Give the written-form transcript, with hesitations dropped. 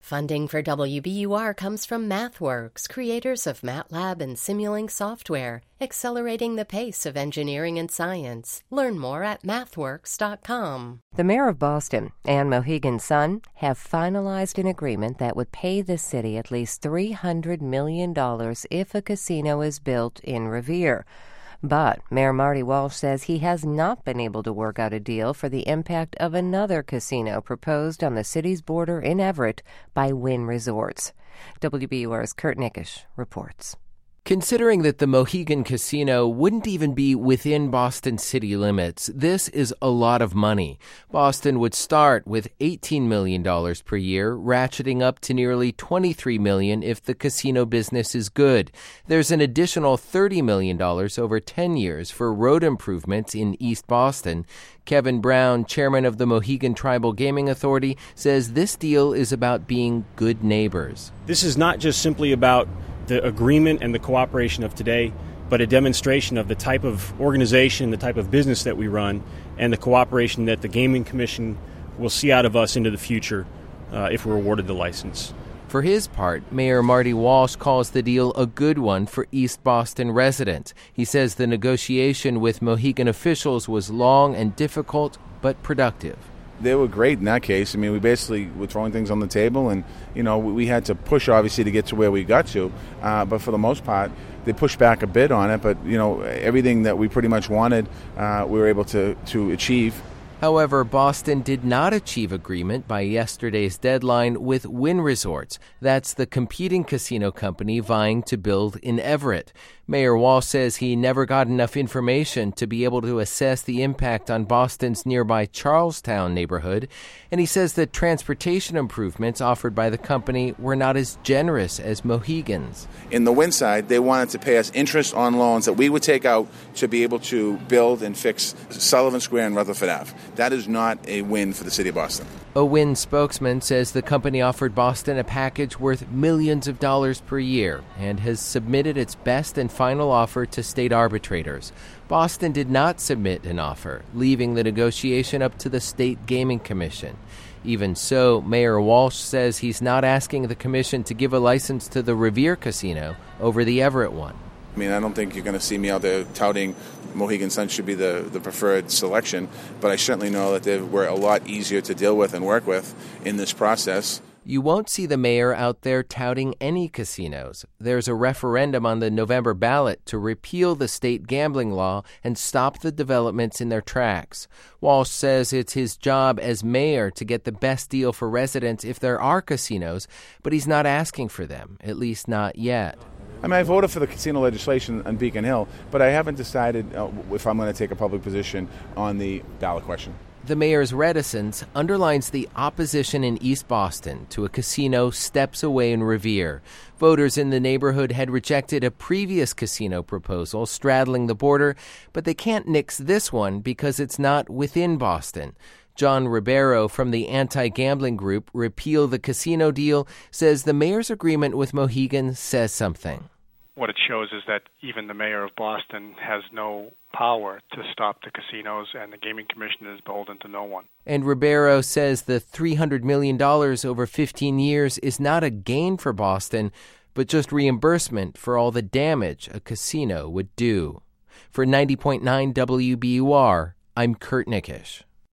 Funding for WBUR comes from MathWorks, creators of MATLAB and Simulink software, accelerating the pace of engineering and science. Learn more at mathworks.com. The mayor of Boston, Anne Mohegan Sun, have finalized an agreement that would pay the city at least $300 million if a casino is built in Revere. But Mayor Marty Walsh says he has not been able to work out a deal for the impact of another casino proposed on the city's border in Everett by Wynn Resorts. WBUR's Kurt Nickisch reports. Considering that the Mohegan Casino wouldn't even be within Boston city limits, this is a lot of money. Boston would start with $18 million per year, ratcheting up to nearly $23 million if the casino business is good. There's an additional $30 million over 10 years for road improvements in East Boston. Kevin Brown, chairman of the Mohegan Tribal Gaming Authority, says this deal is about being good neighbors. This is not just simply about the agreement and the cooperation of today, but a demonstration of the type of organization, the type of business that we run, and the cooperation that the Gaming Commission will see out of us into the future if we're awarded the license. For his part, Mayor Marty Walsh calls the deal a good one for East Boston residents. He says the negotiation with Mohegan officials was long and difficult, but productive. They were great in that case. I mean, we basically were throwing things on the table, and, we had to push, obviously, to get to where we got to. But for the most part, they pushed back a bit on it. But, everything that we pretty much wanted, we were able to achieve. However, Boston did not achieve agreement by yesterday's deadline with Wynn Resorts. That's the competing casino company vying to build in Everett. Mayor Walsh says he never got enough information to be able to assess the impact on Boston's nearby Charlestown neighborhood, and he says that transportation improvements offered by the company were not as generous as Mohegan's. In the Wynn side, they wanted to pay us interest on loans that we would take out to be able to build and fix Sullivan Square and Rutherford Ave. That is not a win for the city of Boston. A Wynn spokesman says the company offered Boston a package worth millions of dollars per year and has submitted its best and final offer to state arbitrators. Boston did not submit an offer, leaving the negotiation up to the State Gaming Commission. Even so, Mayor Walsh says he's not asking the commission to give a license to the Revere Casino over the Everett one. I mean, I don't think you're going to see me out there touting Mohegan Sun should be the preferred selection, but I certainly know that they were a lot easier to deal with and work with in this process. You won't see the mayor out there touting any casinos. There's a referendum on the November ballot to repeal the state gambling law and stop the developments in their tracks. Walsh says it's his job as mayor to get the best deal for residents if there are casinos, but he's not asking for them, at least not yet. I mean, I voted for the casino legislation on Beacon Hill, but I haven't decided if I'm going to take a public position on the ballot question. The mayor's reticence underlines the opposition in East Boston to a casino steps away in Revere. Voters in the neighborhood had rejected a previous casino proposal straddling the border, but they can't nix this one because it's not within Boston. John Ribeiro from the anti-gambling group Repeal the Casino Deal says the mayor's agreement with Mohegan says something. What it shows is that even the mayor of Boston has no power to stop the casinos, and the Gaming Commission is beholden to no one. And Ribeiro says the $300 million over 15 years is not a gain for Boston, but just reimbursement for all the damage a casino would do. For 90.9 WBUR, I'm Kurt Nickisch.